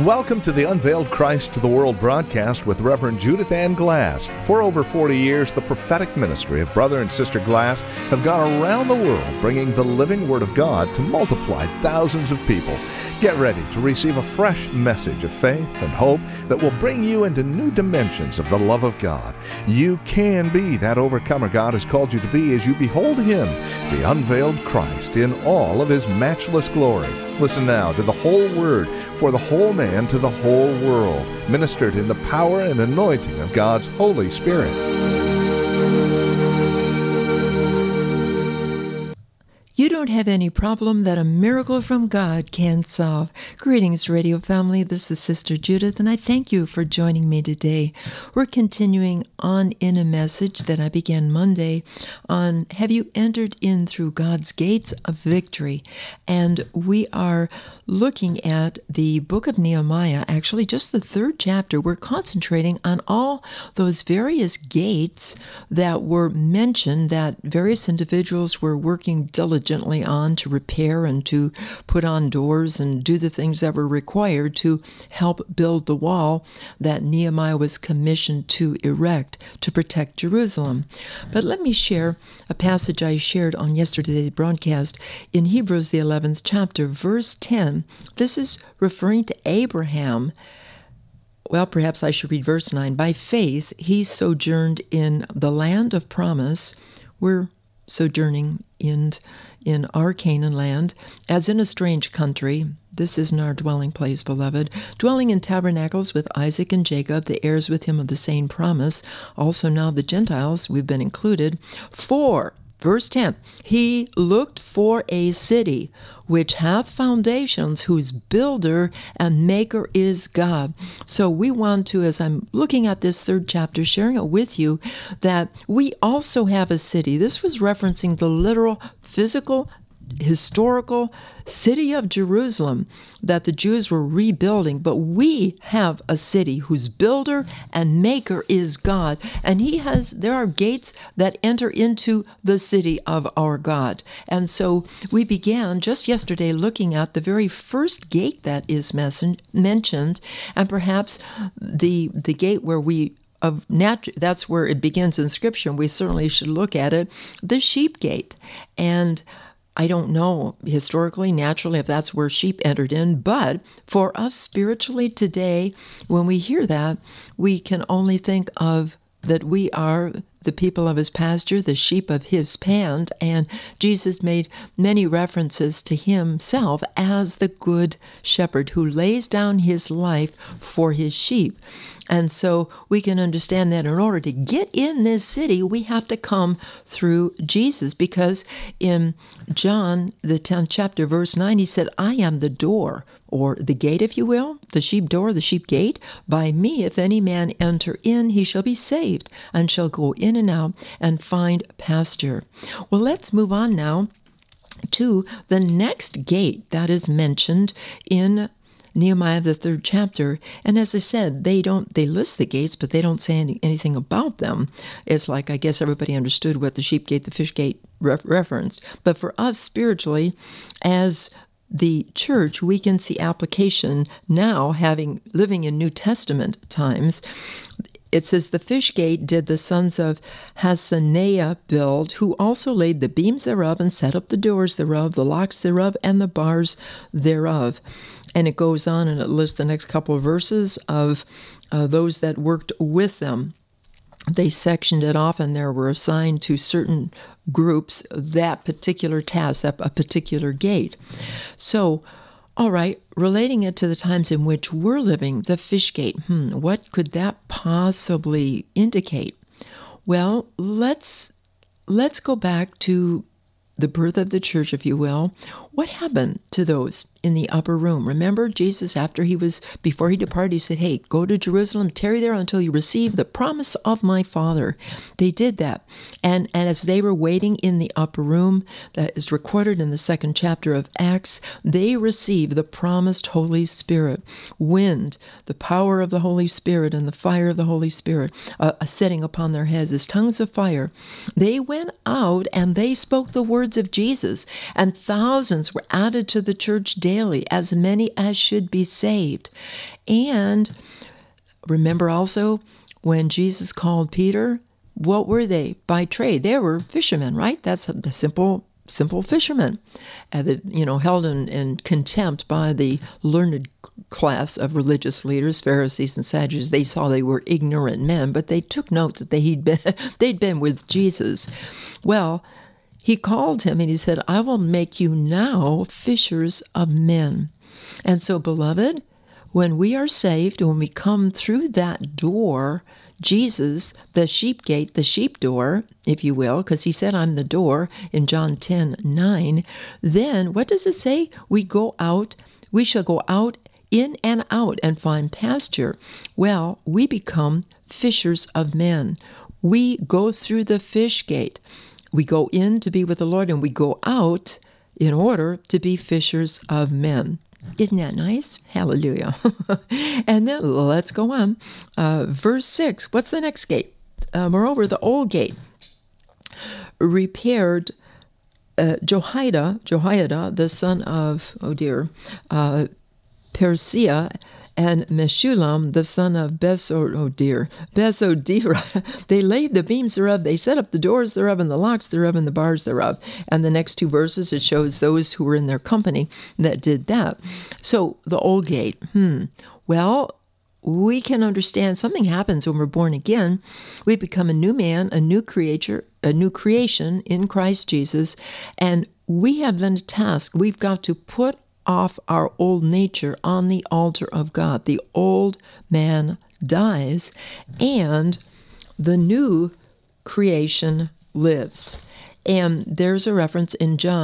Welcome to the Unveiled Christ to the World broadcast with Reverend Judith Ann Glass. For over 40 years, the prophetic ministry of Brother and Sister Glass have gone around the world bringing the living Word of God to multiply thousands of people. Get ready to receive a fresh message of faith and hope that will bring you into new dimensions of the love of God. You can be that overcomer God has called you to be as you behold Him, the unveiled Christ, in all of His matchless glory. Listen now to the whole Word for the whole man to the whole world, ministered in the power and anointing of God's Holy Spirit. You don't have any problem that a miracle from God can't solve. Greetings, radio family. This is Sister Judith, and I thank you for joining me today. We're continuing on in a message that I began Monday on Have You Entered In Through God's Gates of Victory? And we are looking at the book of Nehemiah, actually just the third chapter. We're concentrating on all those various gates that were mentioned that various individuals were working diligently on to repair and to put on doors and do the things that were required to help build the wall that Nehemiah was commissioned to erect to protect Jerusalem. But let me share a passage I shared on yesterday's broadcast in Hebrews, the 11th chapter, verse 10. This is referring to Abraham. Well, perhaps I should read verse 9. By faith, he sojourned in the land of promise. We're sojourning in our Canaan land, as in a strange country. This isn't our dwelling place, beloved. Dwelling in tabernacles with Isaac and Jacob, the heirs with him of the same promise. Also now the Gentiles, we've been included. For, verse 10, he looked for a city which hath foundations, whose builder and maker is God. So we want to, as I'm looking at this third chapter, sharing it with you, that we also have a city. This was referencing the literal, physical, historical city of Jerusalem that the Jews were rebuilding, but we have a city whose builder and maker is God, and there are gates that enter into the city of our God. And so we began just yesterday looking at the very first gate that is mentioned, and perhaps the gate where that's where it begins in Scripture, and we certainly should look at it, the sheep gate. And I don't know historically, naturally, if that's where sheep entered in, but for us spiritually today, when we hear that, we can only think of that we are the people of His pasture, the sheep of His hand, and Jesus made many references to Himself as the good shepherd who lays down His life for His sheep. And so we can understand that in order to get in this city, we have to come through Jesus, because in John, the 10th chapter, verse 9, He said, I am the door, or the gate, if you will, the sheep door, the sheep gate. By me, if any man enter in, he shall be saved, and shall go in and out and find pasture. Well, let's move on now to the next gate that is mentioned in Nehemiah, the third chapter. And as I said, they list the gates, but they don't say anything about them. It's like, I guess everybody understood what the sheep gate, the fish gate referenced. But for us spiritually, as the church, we can see application now, living in New Testament times. It says, the fish gate did the sons of Hassenaah build, who also laid the beams thereof, and set up the doors thereof, the locks thereof, and the bars thereof. And it goes on, and it lists the next couple of verses of those that worked with them. They sectioned it off, and there were assigned to certain groups that particular task, a particular gate. So, all right, relating it to the times in which we're living, the fish gate, what could that possibly indicate? Well, let's go back to the birth of the church, if you will. What happened to those in the upper room? Remember, Jesus, before he departed, he said, hey, go to Jerusalem, tarry there until you receive the promise of my Father. They did that. And as they were waiting in the upper room, that is recorded in the second chapter of Acts, they received the promised Holy Spirit, wind, the power of the Holy Spirit, and the fire of the Holy Spirit, setting upon their heads as tongues of fire. They went out and they spoke the words of Jesus, and thousands Christians were added to the church daily, as many as should be saved. And remember also when Jesus called Peter, what were they by trade? They were fishermen, right? That's the simple fishermen, held in contempt by the learned class of religious leaders, Pharisees and Sadducees. They saw they were ignorant men, but they took note that they'd been with Jesus. Well, he called him and he said, I will make you now fishers of men. And so, beloved, when we are saved, when we come through that door, Jesus, the sheep gate, the sheep door, if you will, because he said, I'm the door in John 10:9, then what does it say? We shall go out in and out and find pasture. Well, we become fishers of men. We go through the fish gate. We go in to be with the Lord, and we go out in order to be fishers of men. Isn't that nice? Hallelujah. And then let's go on. Verse 6, what's the next gate? Moreover, the old gate repaired Jehoiada, the son of, Persia, and Meshullam, the son of Besodira. They laid the beams thereof, they set up the doors thereof, and the locks thereof, and the bars thereof. And the next two verses, it shows those who were in their company that did that. So, the old gate. Well, we can understand something happens when we're born again. We become a new man, a new creation in Christ Jesus, and we have then a task. We've got to put off our old nature on the altar of God. The old man dies, and the new creation lives. And there's a reference in the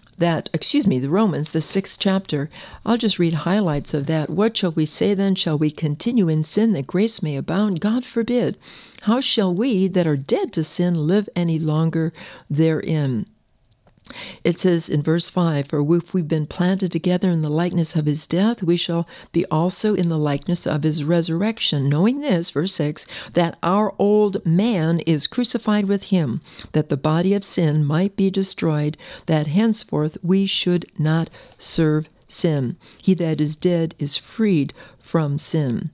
Romans, the 6th chapter. I'll just read highlights of that. What shall we say then? Shall we continue in sin that grace may abound? God forbid. How shall we that are dead to sin live any longer therein? It says in verse 5, for if we've been planted together in the likeness of his death, we shall be also in the likeness of his resurrection, knowing this, verse 6, that our old man is crucified with him, that the body of sin might be destroyed, that henceforth we should not serve sin. He that is dead is freed from sin.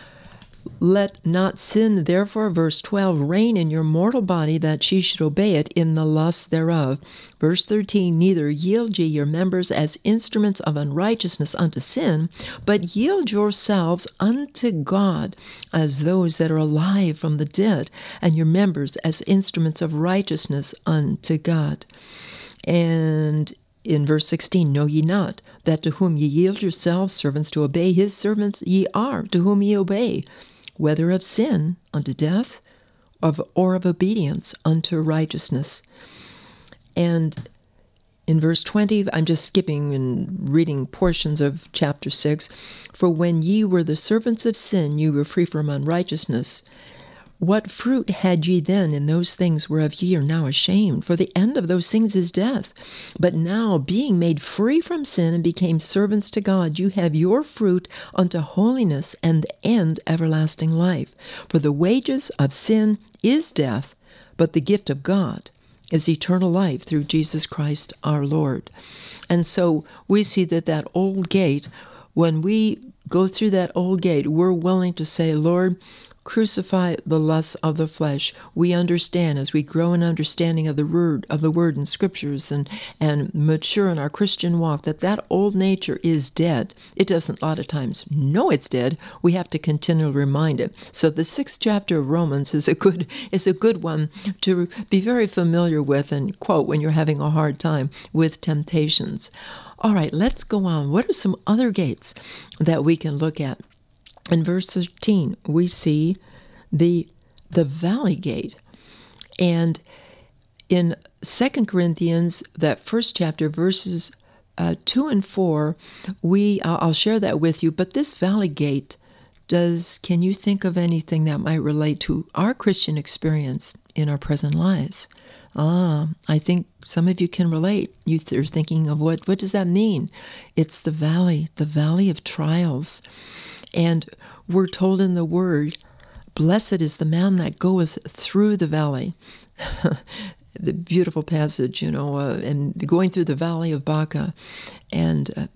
Let not sin, therefore, verse 12, reign in your mortal body, that ye should obey it in the lust thereof. Verse 13, neither yield ye your members as instruments of unrighteousness unto sin, but yield yourselves unto God as those that are alive from the dead, and your members as instruments of righteousness unto God. And in verse 16, know ye not that to whom ye yield yourselves servants to obey, his servants ye are, to whom ye obey, whether of sin unto death, or of obedience unto righteousness. And in verse 20, I'm just skipping and reading portions of chapter 6. For when ye were the servants of sin, ye were free from unrighteousness. What fruit had ye then in those things whereof ye are now ashamed? For the end of those things is death. But now, being made free from sin and became servants to God, you have your fruit unto holiness, and the end everlasting life. For the wages of sin is death, but the gift of God is eternal life through Jesus Christ our Lord. And so we see that old gate, when we go through that old gate, we're willing to say, Lord, crucify the lusts of the flesh. We understand as we grow in understanding of the word in scriptures and mature in our Christian walk that old nature is dead. It doesn't a lot of times know it's dead. We have to continually remind it. So the 6th chapter of Romans is a good one to be very familiar with and quote when you're having a hard time with temptations. All right, let's go on. What are some other gates that we can look at? In verse 13, we see the valley gate. And in 2 Corinthians, that first chapter, verses 2 and 4, I'll share that with you. But this valley gate, can you think of anything that might relate to our Christian experience in our present lives? I think some of you can relate. You're thinking of what does that mean? It's the valley of trials. And we're told in the Word, blessed is the man that goeth through the valley. the beautiful passage, and going through the valley of Baca, and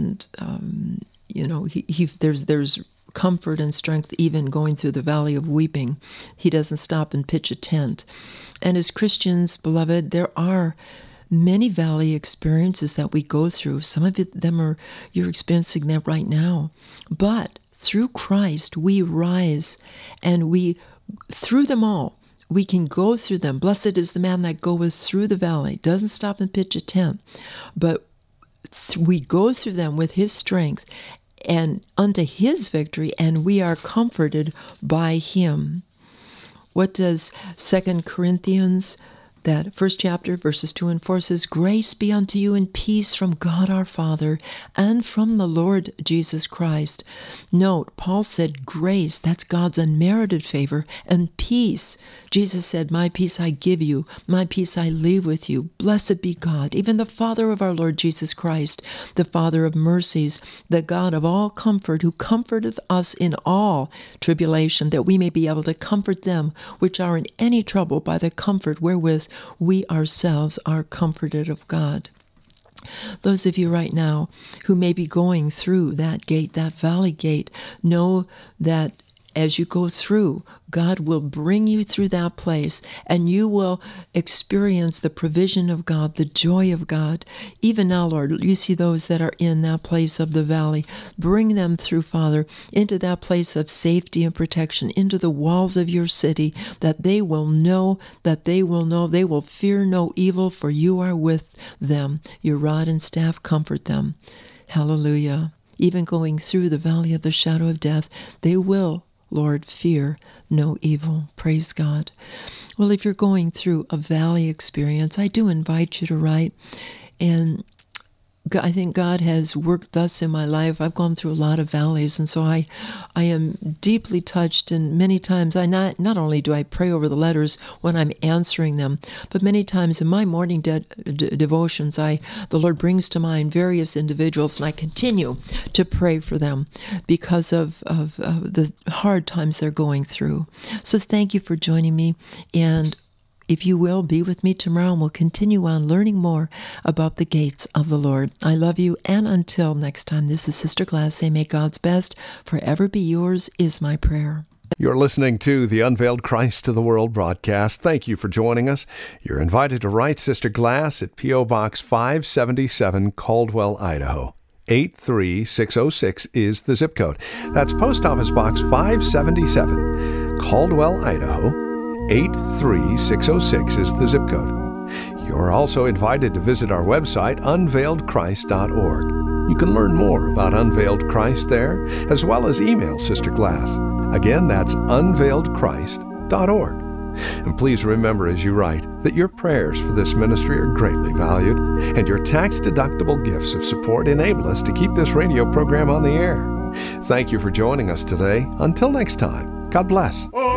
there's comfort and strength even going through the valley of weeping. He doesn't stop and pitch a tent. And as Christians, beloved, there are many valley experiences that we go through. Some of them you're experiencing that right now. But through Christ, we rise, and through them all, we can go through them. Blessed is the man that goeth through the valley, doesn't stop and pitch a tent, but we go through them with his strength and unto his victory, and we are comforted by him. What does 2 Corinthians, that first chapter, verses 2 and 4 says, grace be unto you and peace from God our Father and from the Lord Jesus Christ. Note, Paul said grace, that's God's unmerited favor, and peace. Jesus said, my peace I give you, my peace I leave with you. Blessed be God, even the Father of our Lord Jesus Christ, the Father of mercies, the God of all comfort, who comforteth us in all tribulation, that we may be able to comfort them which are in any trouble by the comfort wherewith we ourselves are comforted of God. Those of you right now who may be going through that gate, that valley gate, know that as you go through, God will bring you through that place, and you will experience the provision of God, the joy of God. Even now, Lord, you see those that are in that place of the valley. Bring them through, Father, into that place of safety and protection, into the walls of your city, that they will know, they will fear no evil, for you are with them. Your rod and staff comfort them. Hallelujah. Even going through the valley of the shadow of death, they will, Lord, fear no evil. Praise God. Well, if you're going through a valley experience, I do invite you to write. And I think God has worked thus in my life. I've gone through a lot of valleys, and so I am deeply touched. And many times, not only do I pray over the letters when I'm answering them, but many times in my morning devotions, the Lord brings to mind various individuals, and I continue to pray for them because of the hard times they're going through. So thank you for joining me, and if you will, be with me tomorrow, and we'll continue on learning more about the gates of the Lord. I love you, and until next time, this is Sister Glass saying, may God's best forever be yours is my prayer. You're listening to the Unveiled Christ to the World broadcast. Thank you for joining us. You're invited to write Sister Glass at P.O. Box 577, Caldwell, Idaho. 83606 is the zip code. That's Post Office Box 577, Caldwell, Idaho. 83606 is the zip code. You're also invited to visit our website, unveiledchrist.org. You can learn more about Unveiled Christ there, as well as email Sister Glass. Again, that's unveiledchrist.org. And please remember as you write that your prayers for this ministry are greatly valued, and your tax-deductible gifts of support enable us to keep this radio program on the air. Thank you for joining us today. Until next time, God bless.